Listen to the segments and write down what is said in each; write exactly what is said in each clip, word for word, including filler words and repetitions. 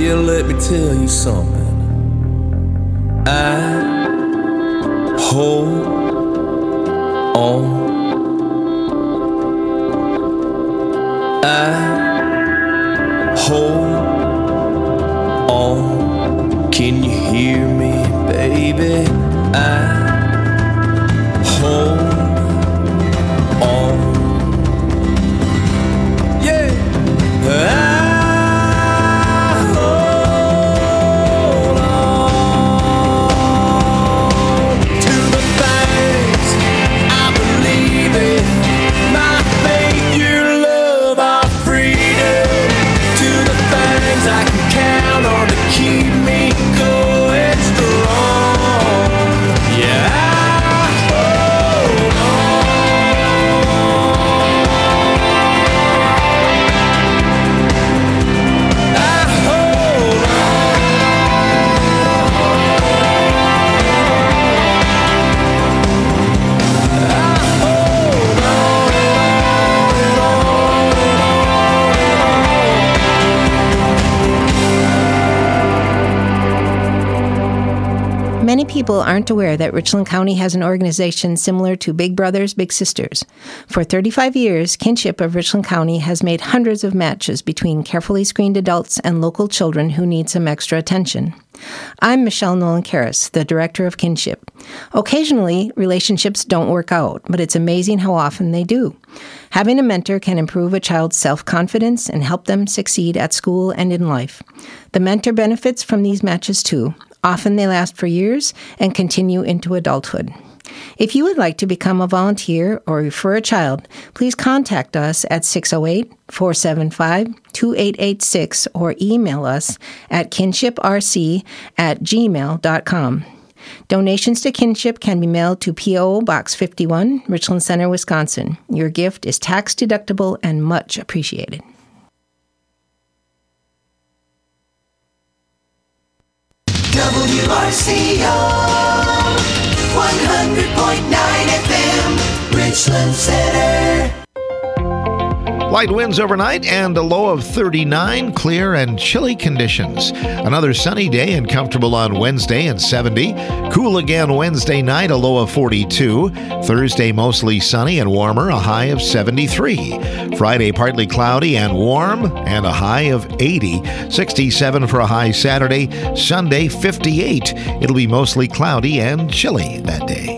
Yeah, let me tell you something. I hold on. I hold on. Can you hear me, baby? I hold on. Yeah. I keep me going strong. Yeah, I hold on. I hold Many people aren't aware that Richland County has an organization similar to Big Brothers Big Sisters. For thirty-five years, Kinship of Richland County has made hundreds of matches between carefully screened adults and local children who need some extra attention. I'm Michelle Nolan-Karras, the director of Kinship. Occasionally, relationships don't work out, but it's amazing how often they do. Having a mentor can improve a child's self-confidence and help them succeed at school and in life. The mentor benefits from these matches too. Often they last for years and continue into adulthood. If you would like to become a volunteer or refer a child, please contact us at six oh eight, four seven five, two eight eight six or email us at kinshiprc at gmail dot com. Donations to Kinship can be mailed to P O. Box fifty-one, Richland Center, Wisconsin. Your gift is tax deductible and much appreciated. W R C O one hundred point nine F M, Richland Center. Light winds overnight and a low of thirty-nine, clear and chilly conditions. Another sunny day and comfortable on Wednesday and seventy. Cool again Wednesday night, a low of forty-two. Thursday mostly sunny and warmer, a high of seventy-three. Friday partly cloudy and warm and a high of eighty. sixty-seven for a high Saturday. Sunday fifty-eight. It'll be mostly cloudy and chilly that day.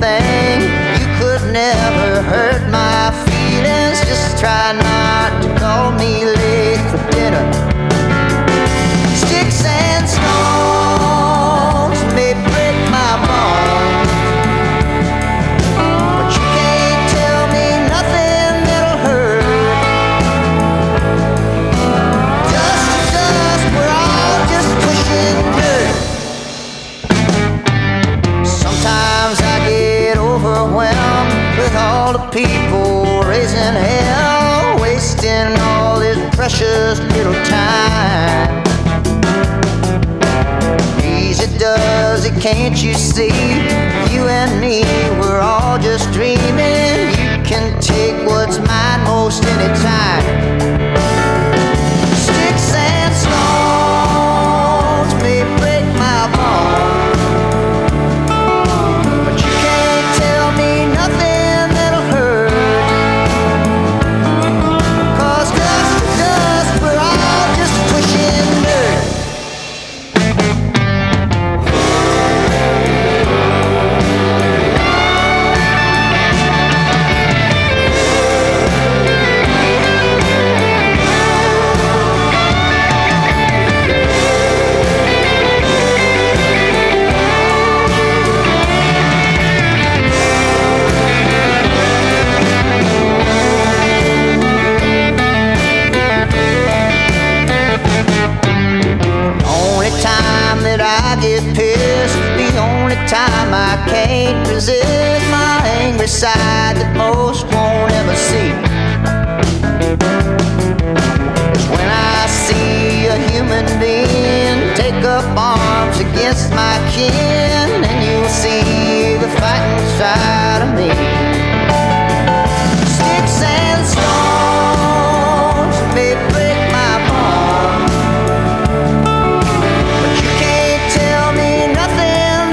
everything. You could never hurt my feelings. Just try not to call me late for dinner. Sticks and stones may break my bones, but you can't tell me nothing that'll hurt. Dust to dust, we're all just pushing dirt. Sometimes I get overwhelmed with all the people raising hell, wasting all this precious little time. Easy does it, can't you see? You and me, we're all just dreaming. You can take what's mine most anytime. Sticks and stones may break my bones, but you can't tell me nothing that'll hurt. 'Cause dust to dust, we're all just pushing dirt. Time I can't resist my angry side that most won't ever see. It's when I see a human being take up arms against my kin, and you'll see the fighting side of me. Sticks and stones may break my bones, but you can't tell me nothing.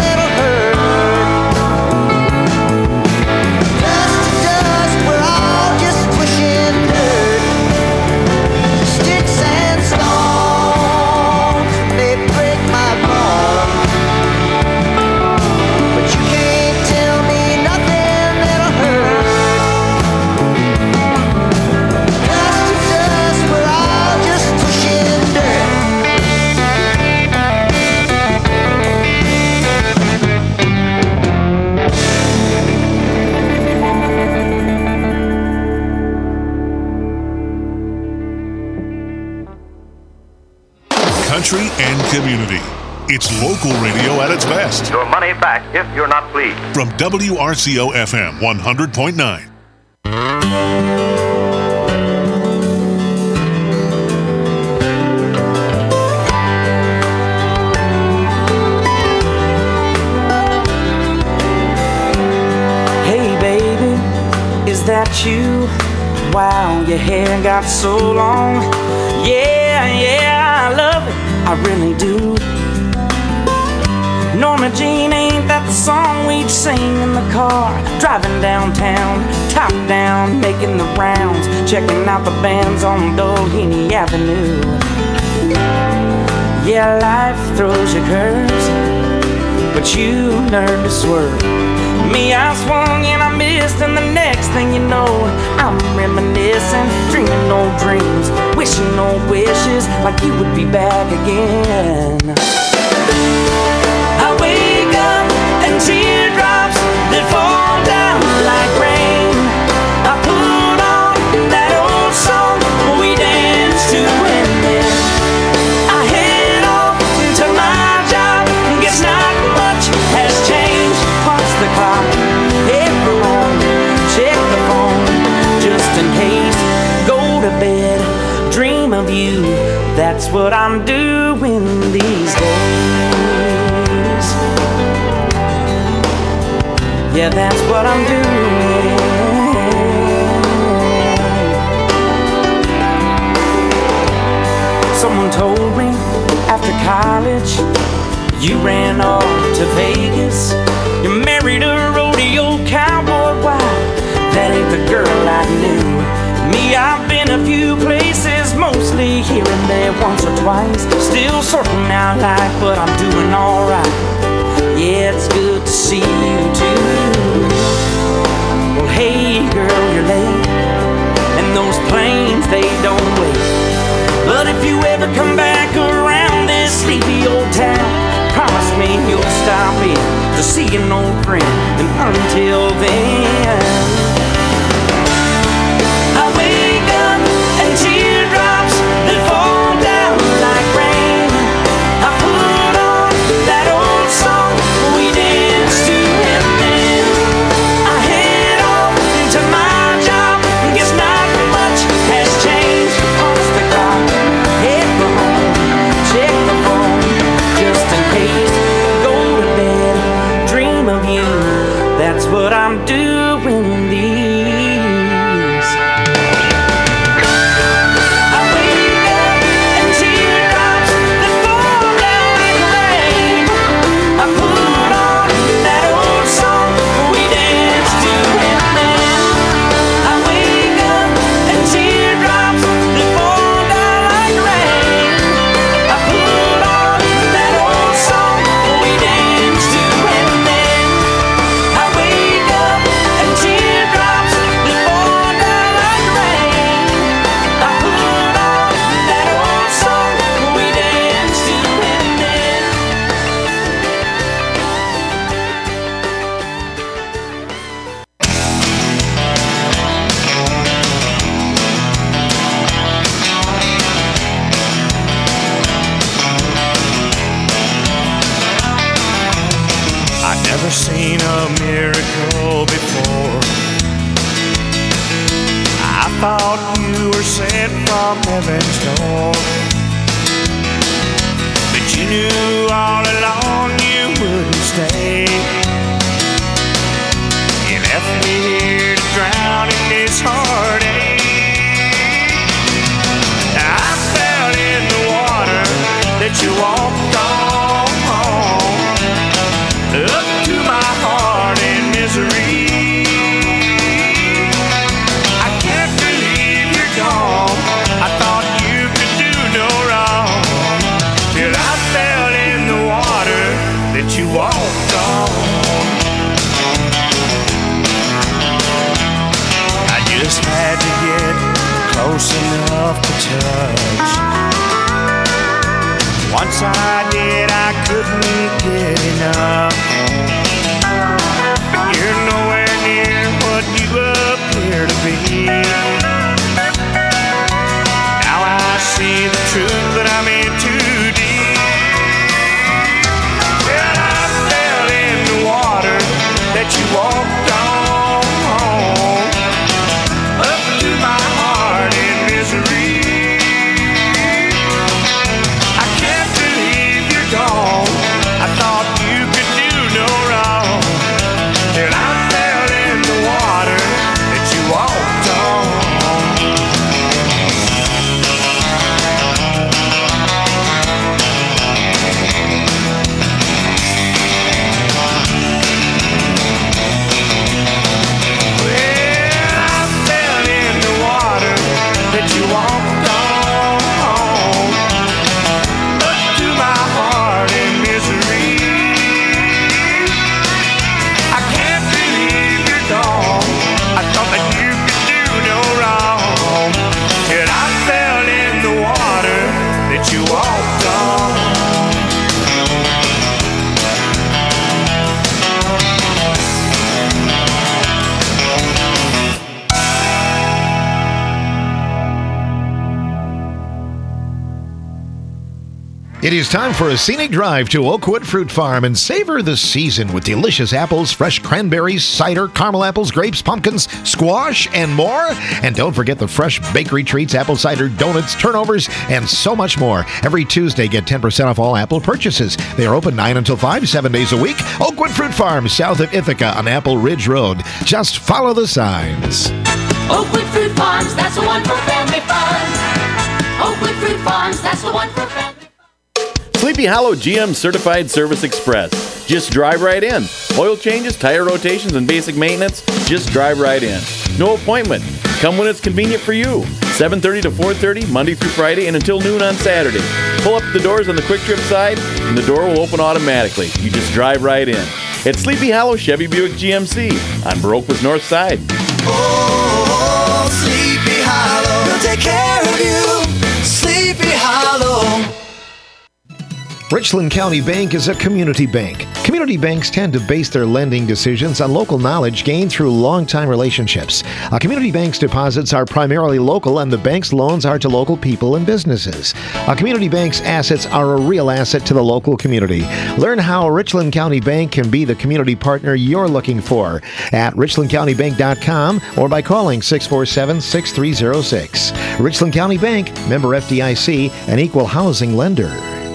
Country and community. It's local radio at its best. Your money back if you're not pleased. From W R C O F M one hundred point nine. Hey baby, is that you? Wow, your hair got so long. Yeah, yeah, I love it, I really do. Norma Jean, ain't that the song we'd sing in the car? Driving downtown, top down, making the rounds, checking out the bands on Doheny Avenue. Yeah, life throws you curves, but you learn to swerve. Me, I swung and I missed, and the next thing you know, I'm reminiscing, dreaming old dreams, wishing old wishes, like you would be back again. I wake up and teardrops that fall down like rain. I put on that old song we danced to, and then I head off to my job. Guess not much has changed. Punch the clock, head for home, check the phone, just in case. Go to bed, dream of you. That's what I'm doing these days. Yeah, that's what I'm doing. Someone told me after college you ran off to Vegas. You married a rodeo cowboy. Wow, that ain't the girl I knew. Me, I've been a few places, mostly here and there, once or twice. Still sorting out life, but I'm doing alright. Yeah, it's good to see you too. to see an old friend. And until then, I wake up and teardrops that fall down like rain. I put on that old song we danced to, and then I head off to my job. Guess not much has changed. Pause the clock, head for home, check the phone just in case. Go to bed, dream of you. That's what I'm doing these. I wake up and teardrops that fall down like rain. I put on that old song we danced to, and then I wake up and teardrops that fall down like rain. I put on that old song we danced to, and then I wake up and teardrops that fall down like rain. I put on that old song we danced to, and then I've never seen a miracle before. I thought you were sent from heaven's door, but you knew all along you wouldn't stay. You left me here to drown in this heartache. I fell in the water that you walked on, up to my heart in misery. I can't believe you're gone. I thought you could do no wrong, till I fell in the water that you walked on. I just had to get close enough to touch. Once I did, I couldn't get enough. You're nowhere near what you appear to be. Now I see the truth, but I'm in too deep. Well, I fell in the water that you walked on, up to my heart in misery. I can't believe you're gone. I thought you could do no wrong, till I fell in the water that you walked on. Well, I fell in the water that you walked on, up to my heart in misery. I can't believe you're gone. I thought that you could do no wrong, till I fell in the water that you walked on. It is time for a scenic drive to Oakwood Fruit Farm and savor the season with delicious apples, fresh cranberries, cider, caramel apples, grapes, pumpkins, squash, and more. And don't forget the fresh bakery treats, apple cider, donuts, turnovers, and so much more. Every Tuesday, get ten percent off all apple purchases. They are open nine until five, seven days a week. Oakwood Fruit Farm, south of Ithaca on Apple Ridge Road. Just follow the signs. Oakwood Fruit Farms, that's the one for family fun. Oakwood Fruit Farms, that's the one for family fun. Sleepy Hollow G M Certified Service Express. Just drive right in. Oil changes, tire rotations, and basic maintenance, just drive right in. No appointment. Come when it's convenient for you. seven thirty to four thirty, Monday through Friday, and until noon on Saturday. Pull up the doors on the Quick Trip side, and the door will open automatically. You just drive right in. It's Sleepy Hollow Chevy Buick G M C on Baroqua's North Side. Oh, Sleepy Hollow, we'll take care of you. Sleepy Hollow. Richland County Bank is a community bank. Community banks tend to base their lending decisions on local knowledge gained through long-time relationships. A community bank's deposits are primarily local, and the bank's loans are to local people and businesses. A community bank's assets are a real asset to the local community. Learn how Richland County Bank can be the community partner you're looking for at richland county bank dot com or by calling six four seven, six three zero six. Richland County Bank, member F D I C, an equal housing lender.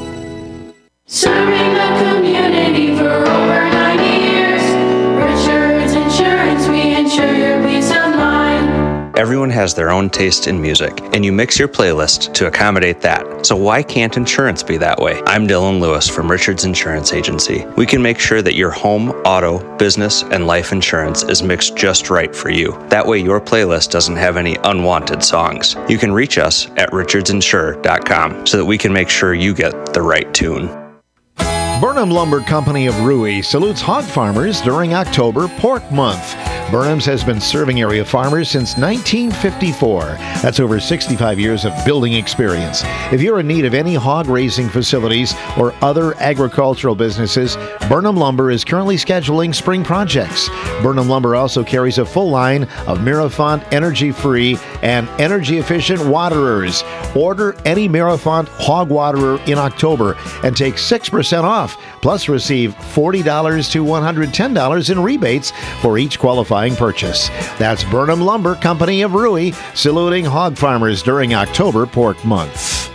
Serving the community for over ninety years. Richards Insurance, we insure your peace of mind. Everyone has their own taste in music, and you mix your playlist to accommodate that. So why can't insurance be that way? I'm Dylan Lewis from Richards Insurance Agency. We can make sure that your home, auto, business, and life insurance is mixed just right for you. That way your playlist doesn't have any unwanted songs. You can reach us at richards insure dot com so that we can make sure you get the right tune. Burnham Lumber Company of Rui salutes hog farmers during October Pork Month. Burnham's has been serving area farmers since nineteen fifty-four. That's over sixty-five years of building experience. If you're in need of any hog raising facilities or other agricultural businesses, Burnham Lumber is currently scheduling spring projects. Burnham Lumber also carries a full line of Mirafont energy-free and energy-efficient waterers. Order any Mirafont hog waterer in October and take six percent off, plus receive forty dollars to one hundred ten dollars in rebates for each qualifying purchase. That's Burnham Lumber Company of Rui, saluting hog farmers during October Pork Month.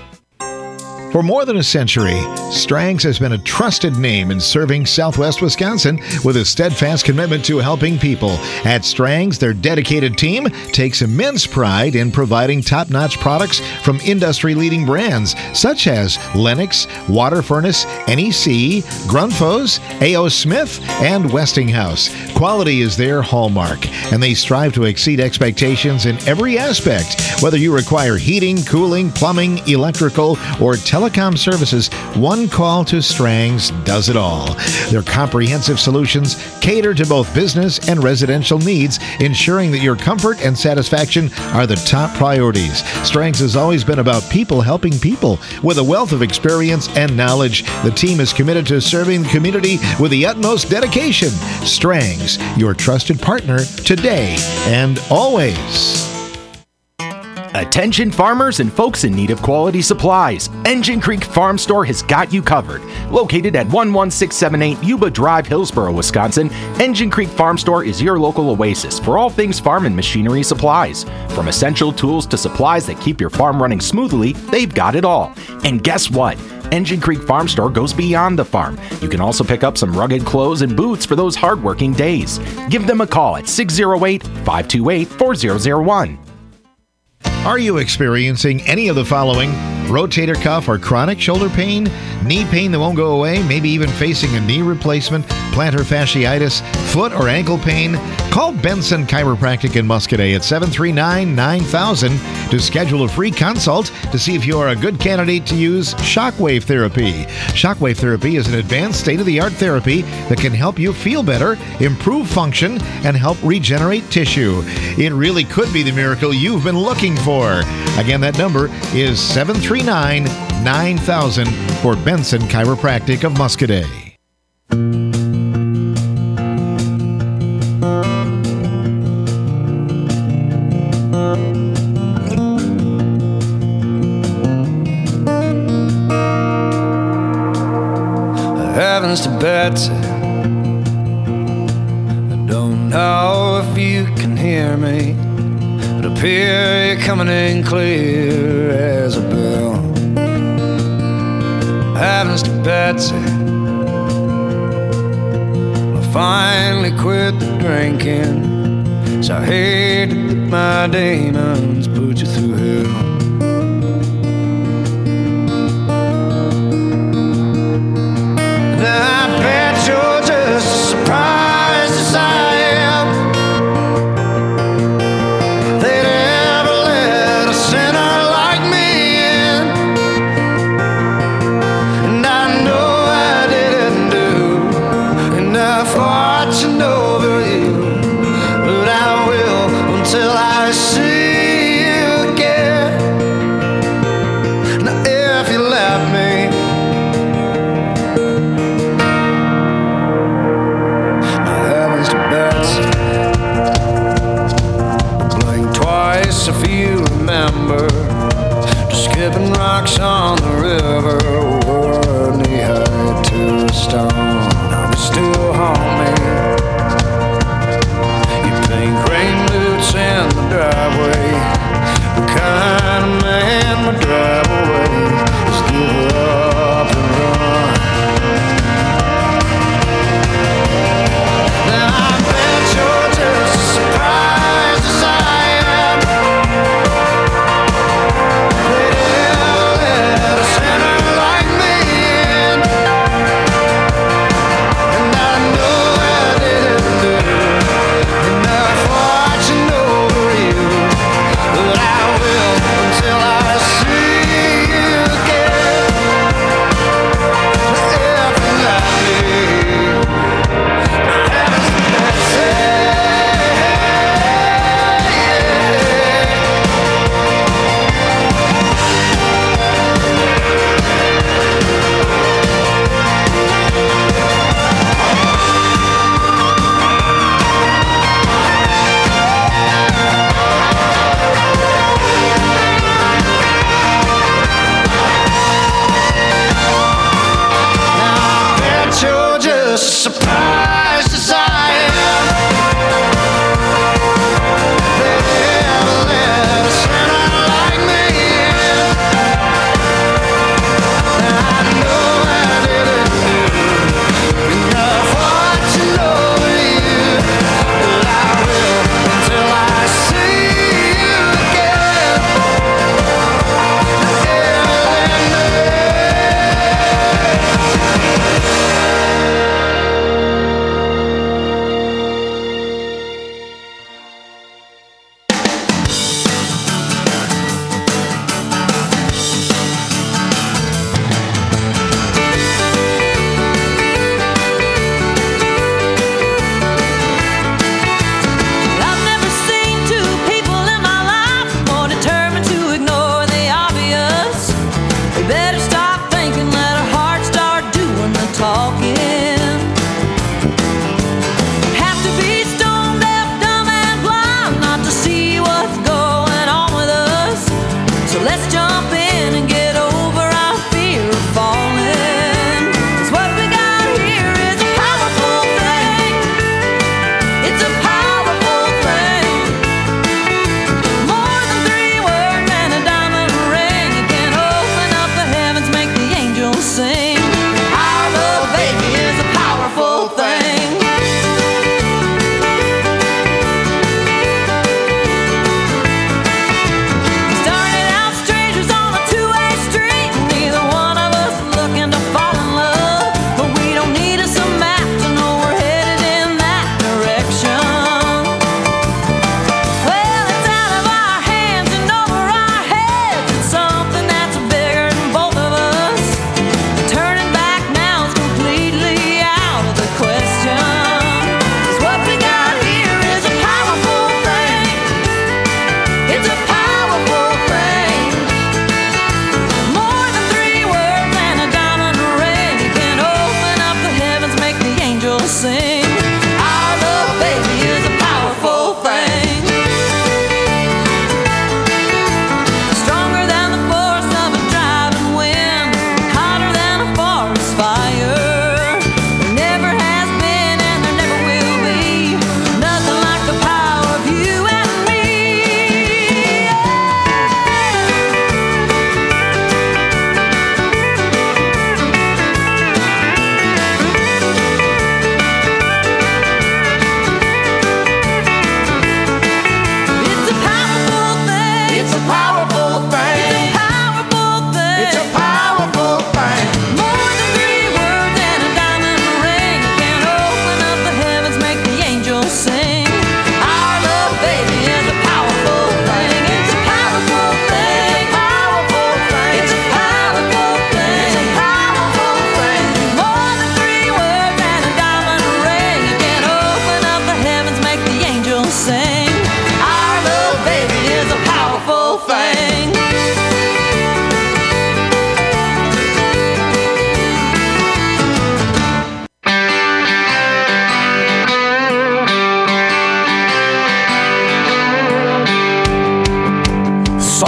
For more than a century, Strang's has been a trusted name in serving Southwest Wisconsin with a steadfast commitment to helping people. At Strang's, their dedicated team takes immense pride in providing top-notch products from industry-leading brands such as Lennox, Water Furnace, N E C, Grundfos, A O. Smith, and Westinghouse. Quality is their hallmark, and they strive to exceed expectations in every aspect. Whether you require heating, cooling, plumbing, electrical, or telecom services, one call to Strang's does it all. Their comprehensive solutions cater to both business and residential needs, ensuring that your comfort and satisfaction are the top priorities. Strang's has always been about people helping people. With a wealth of experience and knowledge, the team is committed to serving the community with the utmost dedication. Strang's, your trusted partner today and always. Attention farmers and folks in need of quality supplies. Engine Creek Farm Store has got you covered. Located at one one six seven eight Yuba Drive, Hillsboro, Wisconsin, Engine Creek Farm Store is your local oasis for all things farm and machinery supplies. From essential tools to supplies that keep your farm running smoothly, they've got it all. And guess what? Engine Creek Farm Store goes beyond the farm. You can also pick up some rugged clothes and boots for those hard-working days. Give them a call at six oh eight, five two eight, four oh oh one. Are you experiencing any of the following? Rotator cuff or chronic shoulder pain? Knee pain that won't go away? Maybe even facing a knee replacement? Plantar fasciitis? Foot or ankle pain? Call Benson Chiropractic in Muscadet at seven three nine, nine thousand to schedule a free consult to see if you are a good candidate to use shockwave therapy. Shockwave therapy is an advanced state-of-the-art therapy that can help you feel better, improve function, and help regenerate tissue. It really could be the miracle you've been looking for. Again, that number is seven three nine, nine thousand for Benson Chiropractic of Muscadet. Heavens to Betsy, I don't know if you can hear me, but up here you're coming in clear as a bell. Heavens to Betsy, I finally quit the drinking, so I hated that my demons put you through hell. I bet you're just as surprised as I am they'd ever let a sinner like me in. And I know I didn't do enough watching over you, but I will until I see you again.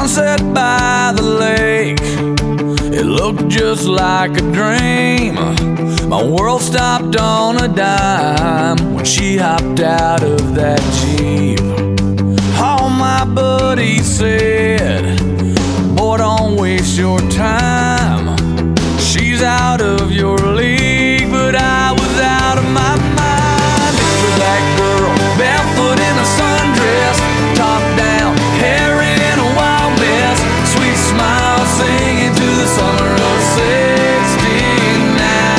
sunset by the lake, it looked just like a dream. My world stopped on a dime when she hopped out of that Jeep. All my buddies said, boy, don't waste your time. She's out of your league, but I was out of my mind. Picture that girl, barefoot in a sundress, top down, hair in a wild mess, sweet smile singing to the summer of sixty-nine.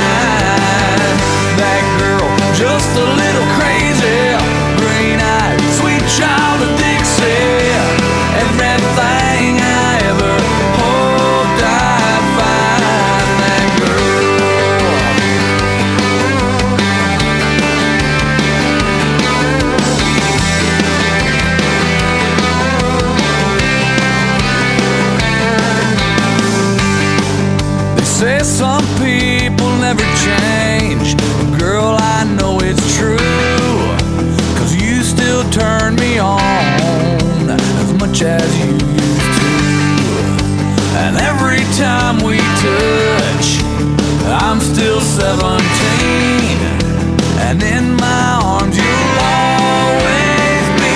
That girl, just a little crazy, green-eyed, sweet child of Dixie. Everything I ever hoped I'd find, that girl. They say some people never change. Girl, I know it's true, 'cause you still turn me on as much as you used to. And every time we touch, I'm still seventeen, and in my arms you'll always be.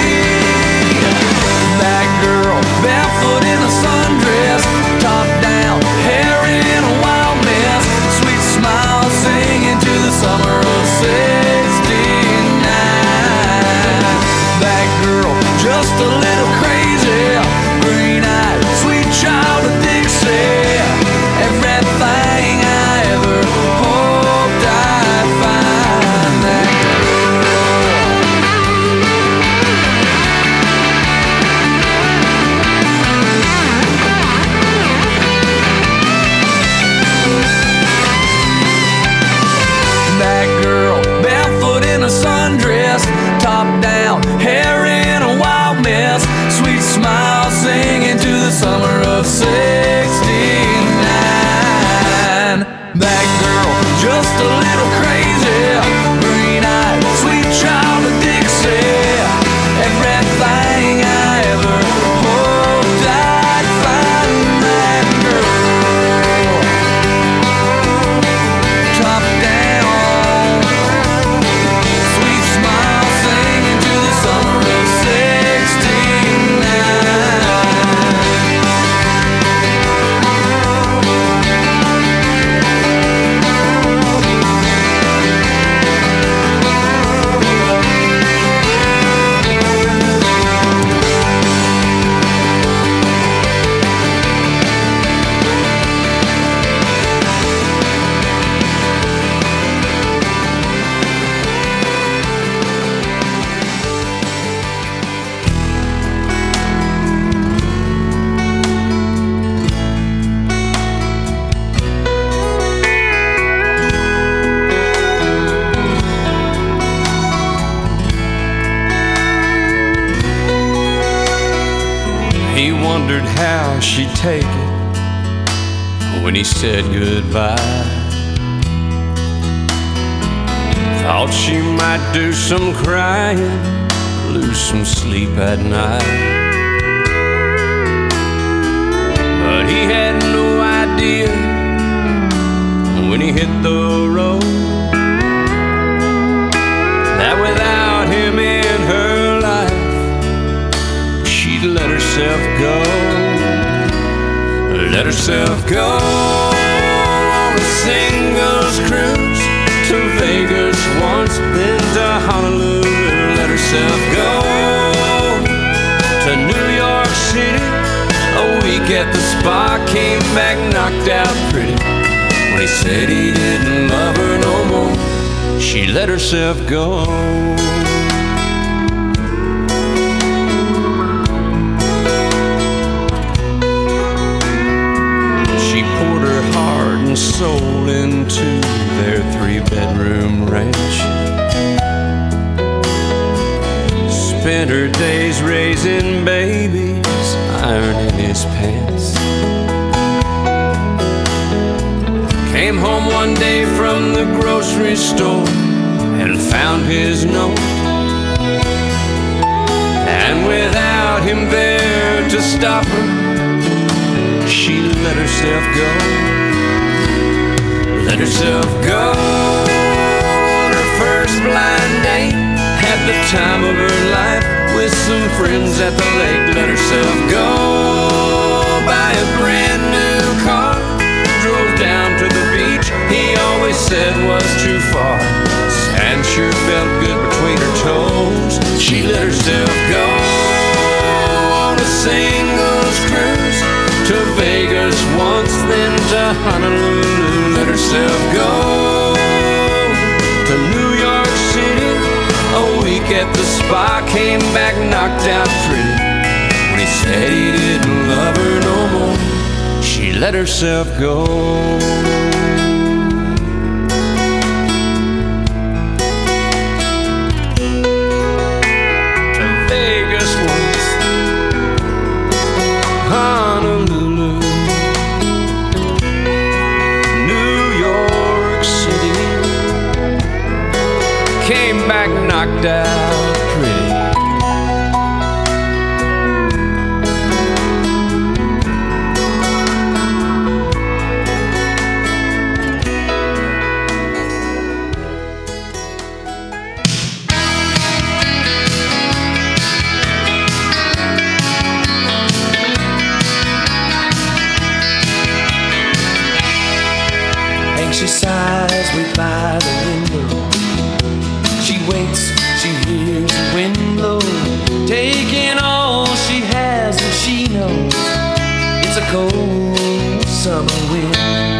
That girl, barefoot in a sundress, top down, hair in a wild mess, sweet smile singing to the summer of sixty-nine. That girl, just a little crazy, green-eyed, sweet child of Dixie. Everything I ever hoped I'd find, that That girl, barefoot in a sundress, top down, hair in a wild mess, sweet smile singing to the summer of sixty-nine. That girl, just a little crazy, green-eyed, sweet child of Dixie. Everything I ever hoped I'd find, that girl. Top down, sweet smile singing to the summer of sixty-nine. He wondered how she'd take it when he said goodbye. Thought she might do some crying, lose some sleep at night. But he had no idea when he hit the road that without him in her life, she'd let herself go, let herself go on a singles cruise to Vegas once, then to Honolulu. Let herself go to New York City, a week at the spa, came back knocked out pretty. When he said he didn't love her no more, she let herself go. She poured her heart and soul into their three-bedroom ranch. Spent her days raising babies, ironing his pants. Came home one day from the grocery store and found his note. And without him there to stop her, she let herself go. Let herself go on her first blind date. Had the time of her life with some friends at the lake. Let herself go buy a brand new car. Drove down to the beach he always said was too far. Sand sure felt good between her toes. She let herself go on a singles cruise to Vegas once, then to Honolulu. Let herself go to New York City. A week at the spa, came back knocked out pretty. When he said he didn't love her no more, she let herself go. To Vegas once, Honolulu, New York City. Came back knocked out pretty. Anxious eyes wait by the window. She waits, she hears the wind blow, taking all she has and she knows it's a cold summer wind.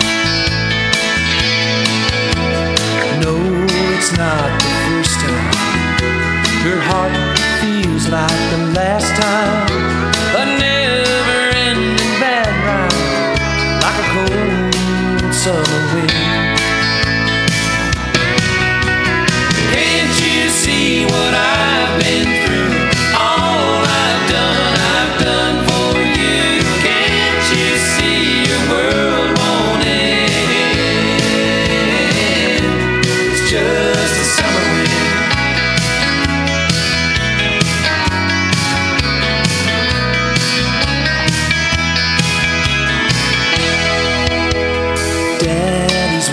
No, it's not the first time. Her heart feels like the last time. A never-ending bad ride, like a cold summer wind. See what I've been through, all I've done, I've done for you. Can't you see your world won't end? It's just a summer wind. Daddy's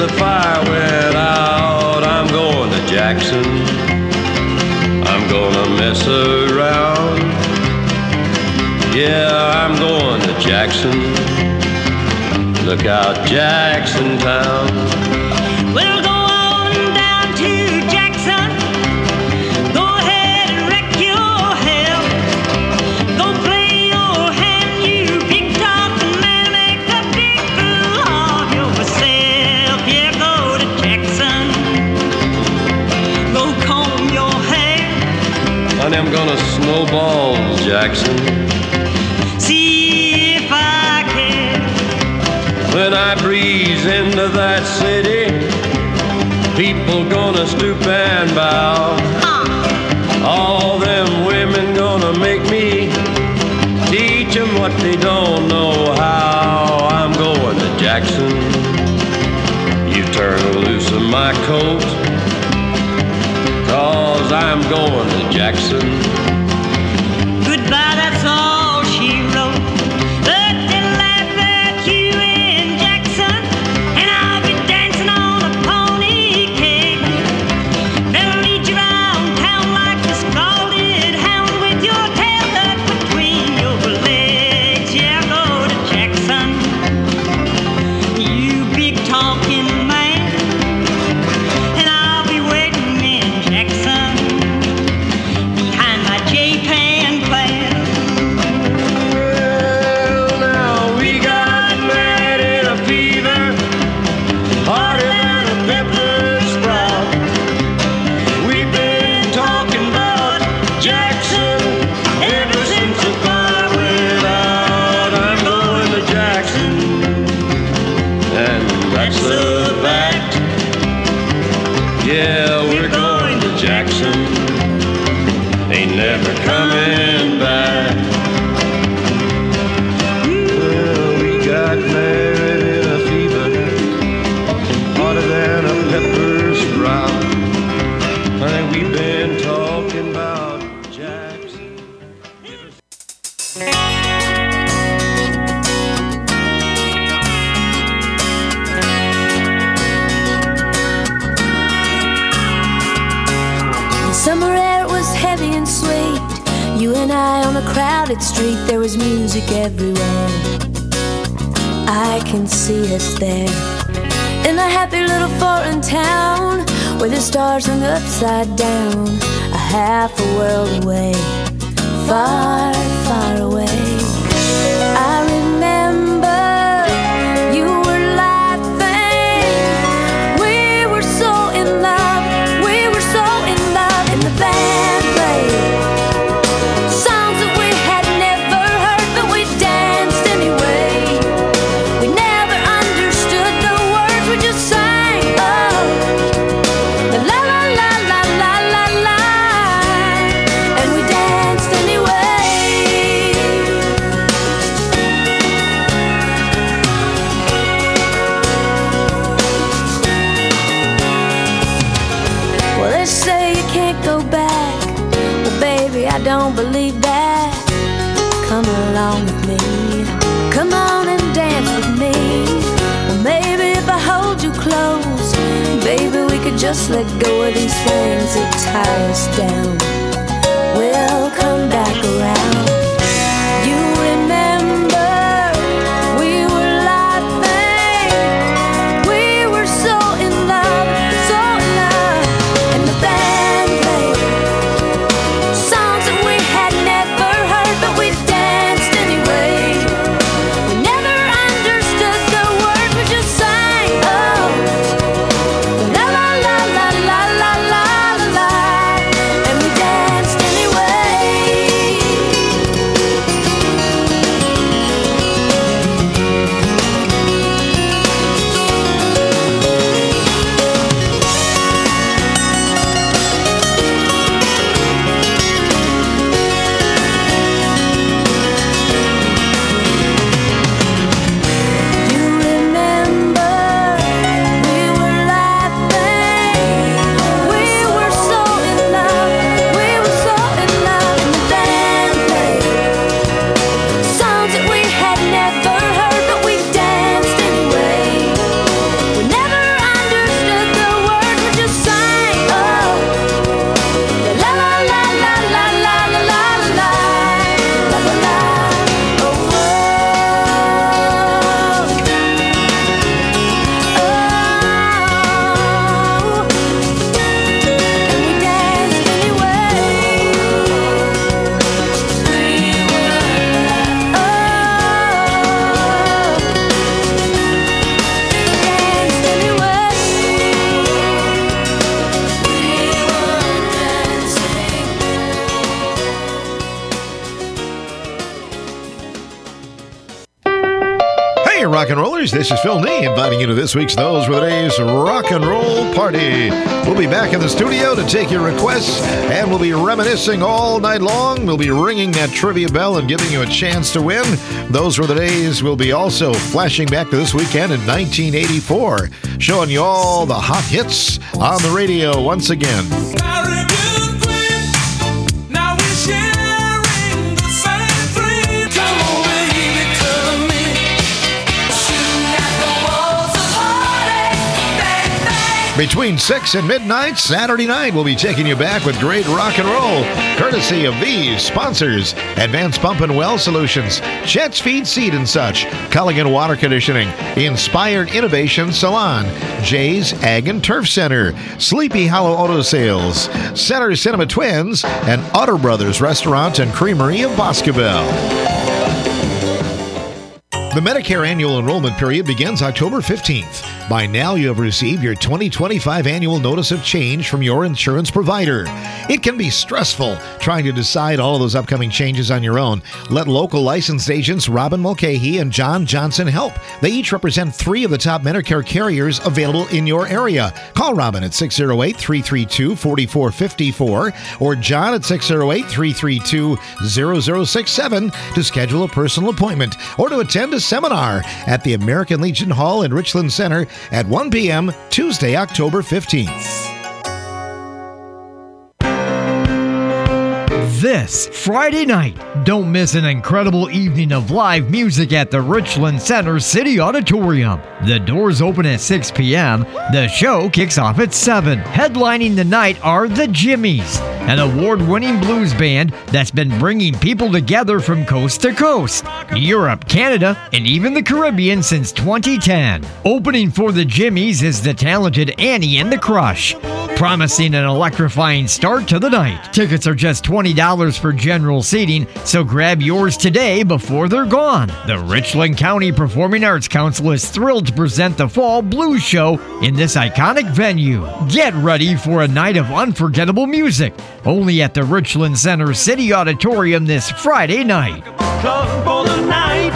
the fire went out, I'm going to Jackson. I'm gonna mess around. Yeah, I'm going to Jackson. Look out, Jackson Town. Well, go on down to Jackson. Go ahead and wreck your hell. Go play your hand, you big talking man. Make a big fool of yourself. Yeah, go to Jackson. Go comb your hair. Honey, I'm gonna snowball Jackson. See if I can. When I breeze into that city, people gonna stoop and bow. All them women gonna make me teach them what they don't know how. I'm going to Jackson. You turn loose of my coat, 'cause I'm going to Jackson. Goodbye, that's all she wrote. But they'll laugh at you in Jackson, and I'll be dancing on a pony cake. They'll lead you around town like a scalded hound with your tail tucked between your legs. Yeah, go to Jackson, you big talking man, and I'll be waiting in Jackson behind my J-Pan plan. Well, now we got mad in a fever, harder than a pepper sprout. We've been talking about Jackson ever since the fire went out. I'm going to Jackson, and that's a fact. Yeah, we're going to Jackson. Ain't never coming back. Well, we got married in a fever, harder than a pepper sprout. Honey, we've been talking about Jackson. The summer air was heavy and sweet. You and I on a crowded street, there was music everywhere. I can see us there in a happy little foreign town where the stars hung upside down, a half a world away, far, far away. I remember you were laughing, we were so in love, we were so in love, and the band played songs that we had never heard, but we danced anyway. We never understood the words, we just sang, oh, la la la la la la la, and we danced anyway. Well, they say you can't go back. Well, baby, I don't believe that. Come along with me. Come on and dance with me. Well, maybe if I hold you close, baby, we could just let go of these things that tie us down. We'll come back around. You remember we were laughing, we were so in love, so in love, and the band played songs that we had never heard, but we danced anyway. We never understood the words, we just sang, oh, la la la la la la la la la, and we danced. rock and rollers. This is Phil Nee inviting you to this week's Those Were the Days Rock and Roll Party. We'll be back in the studio to take your requests, and we'll be reminiscing all night long. We'll be ringing that trivia bell and giving you a chance to win. Those Were the Days will be also flashing back to this weekend in nineteen eighty-four, showing you all the hot hits on the radio once again. Between six and midnight, Saturday night, we'll be taking you back with great rock and roll, courtesy of these sponsors: Advanced Pump and Well Solutions, Chet's Feed Seed and Such, Culligan Water Conditioning, Inspired Innovation Salon, Jay's Ag and Turf Center, Sleepy Hollow Auto Sales, Center Cinema Twins, and Auto Brothers Restaurant and Creamery of Boscobel. The Medicare annual enrollment period begins October fifteenth. By now, you have received your twenty twenty-five annual notice of change from your insurance provider. It can be stressful trying to decide all of those upcoming changes on your own. Let local licensed agents Robin Mulcahy and John Johnson help. They each represent three of the top Medicare carriers available in your area. Call Robin at six oh eight, three three two, four four five four or John at six oh eight, three three two, zero zero six seven to schedule a personal appointment or to attend a seminar at the American Legion Hall in Richland Center at one p.m. Tuesday, October fifteenth. This Friday night, don't miss an incredible evening of live music at the Richland Center City Auditorium. The doors open at six p.m. The show kicks off at seven. Headlining the night are the Jimmies, an award-winning blues band that's been bringing people together from coast to coast, Europe, Canada, and even the Caribbean since twenty ten. Opening for the Jimmies is the talented Annie and the Crush, promising an electrifying start to the night. Tickets are just twenty dollars for general seating, so grab yours today before they're gone. The Richland County Performing Arts Council is thrilled to present the Fall Blues Show in this iconic venue. Get ready for a night of unforgettable music, only at the Richland Center City Auditorium this Friday night. Come for the night.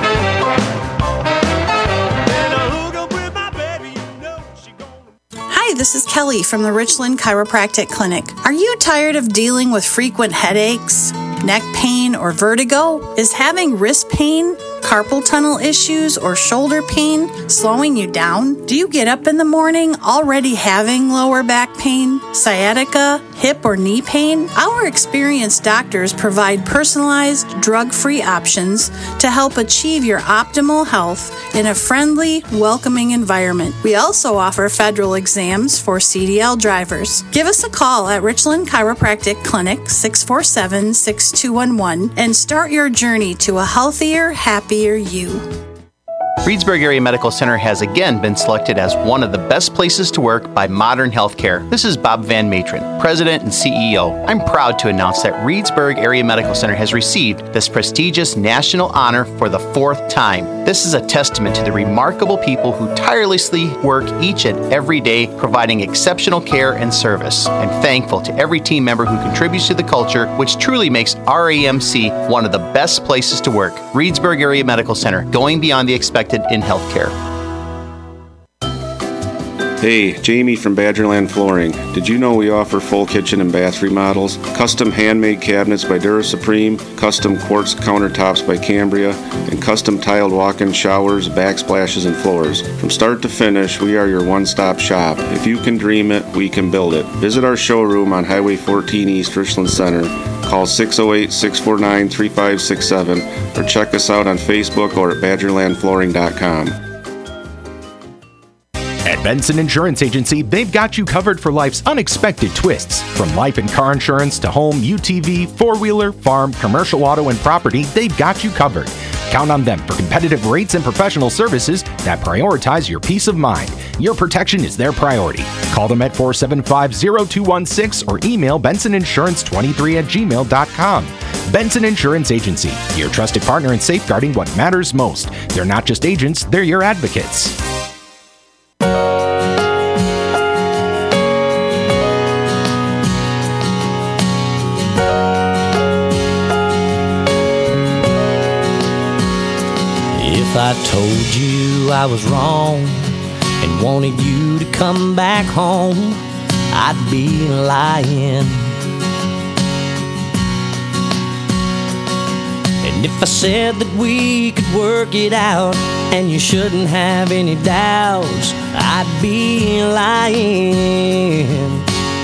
Hi, this is Kelly from the Richland Chiropractic Clinic. Are you tired of dealing with frequent headaches, neck pain, or vertigo? Is having wrist pain, carpal tunnel issues, or shoulder pain slowing you down? Do you get up in the morning already having lower back pain, sciatica, hip or knee pain? Our experienced doctors provide personalized, drug-free options to help achieve your optimal health in a friendly, welcoming environment. We also offer federal exams for C D L drivers. Give us a call at Richland Chiropractic Clinic, six four seven, six two one one, and start your journey to a healthier, happier you. Reedsburg Area Medical Center has again been selected as one of the best places to work by Modern Healthcare. This is Bob Van Matron, President and C E O. I'm proud to announce that Reedsburg Area Medical Center has received this prestigious national honor for the fourth time. This is a testament to the remarkable people who tirelessly work each and every day providing exceptional care and service. I'm thankful to every team member who contributes to the culture, which truly makes R A M C one of the best places to work. Reedsburg Area Medical Center, going beyond the expected in healthcare. Hey, Jamie from Badgerland Flooring. Did you know we offer full kitchen and bath remodels, custom handmade cabinets by Dura Supreme, custom quartz countertops by Cambria, and custom tiled walk-in showers, backsplashes, and floors? From start to finish, we are your one-stop shop. If you can dream it, we can build it. Visit our showroom on Highway fourteen East Richland Center. Call six oh eight, six four nine, three five six seven or check us out on Facebook or at badgerland flooring dot com. At Benson Insurance Agency, they've got you covered for life's unexpected twists. From life and car insurance to home, U T V, four-wheeler, farm, commercial auto, and property, they've got you covered. Count on them for competitive rates and professional services that prioritize your peace of mind. Your protection is their priority. Call them at four seven five, zero two one six or email benson insurance twenty-three at gmail dot com. Benson Insurance Agency, your trusted partner in safeguarding what matters most. They're not just agents, they're your advocates. If if I told you I was wrong and wanted you to come back home, I'd be lying. And if I said that we could work it out and you shouldn't have any doubts, I'd be lying.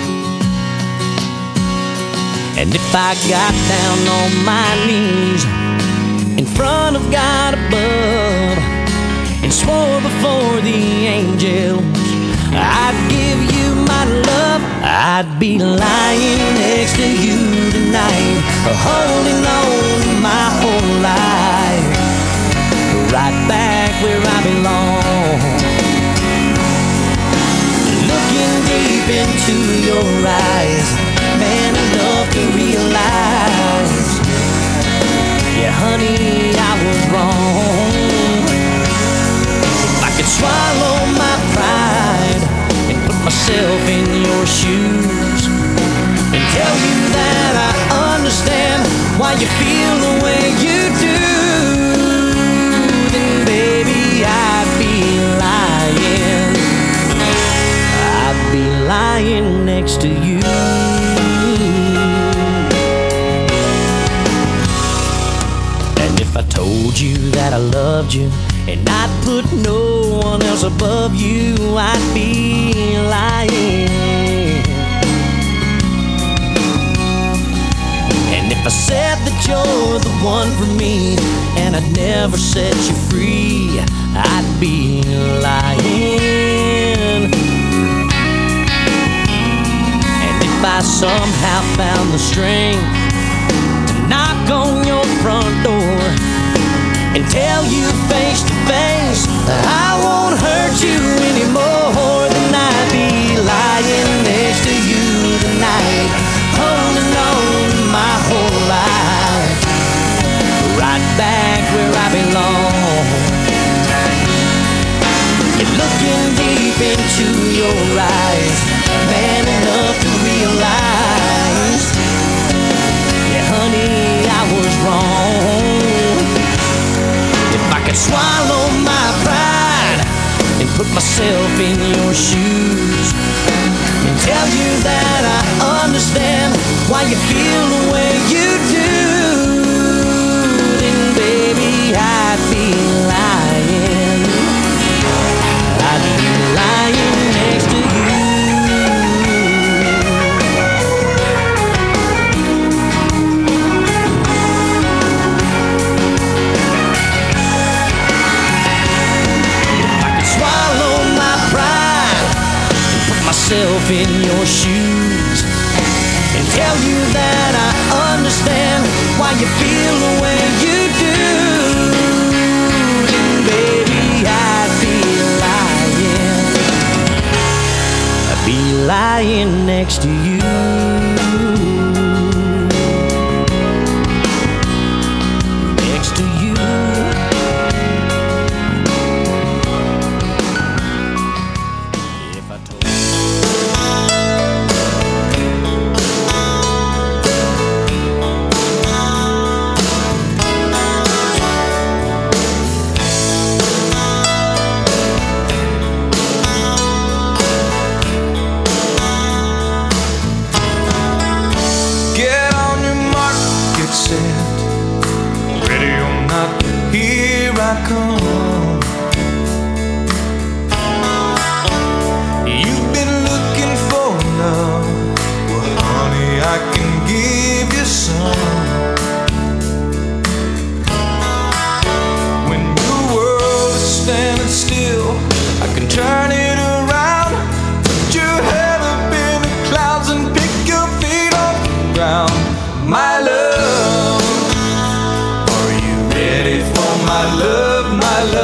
And if I got down on my knees in front of God above and swore before the angels I'd give you my love, I'd be lying next to you tonight, holding on my whole life, right back where I belong. Looking deep into your eyes, man enough to realize, yeah, honey, I was wrong. If I could swallow my pride and put myself in your shoes and tell you that I understand why you feel the way you do, then baby, I'd be lying. I'd be lying next to you. And if I told you that I loved you and I'd put no one else above you, I'd be lying. And if I said that you're the one for me and I'd never set you free, I'd be lying. And if I somehow found the strength to knock on your front door and tell you face to face that I won't hurt you anymore, then I'd be lying next to you tonight, holding on my whole life, right back where I belong. And looking deep into your eyes, man enough to realize, yeah, honey, I was wrong. If I could swallow my pride and put myself in your shoes and tell you that I understand why you feel the way you do, then baby, I'd be lying. I'd be lying next to you. Myself in your shoes and tell you that I understand why you feel the way you do, then baby, I'd be lying. I'd be lying next to you. Next to you. My love,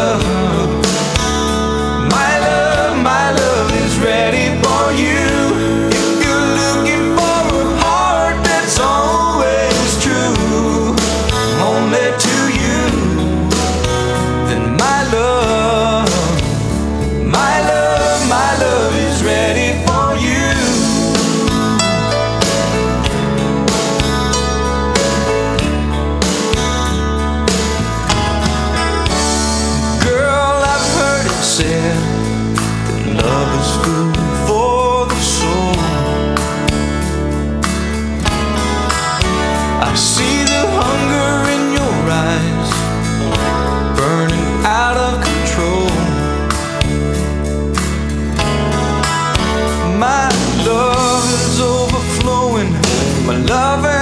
Loving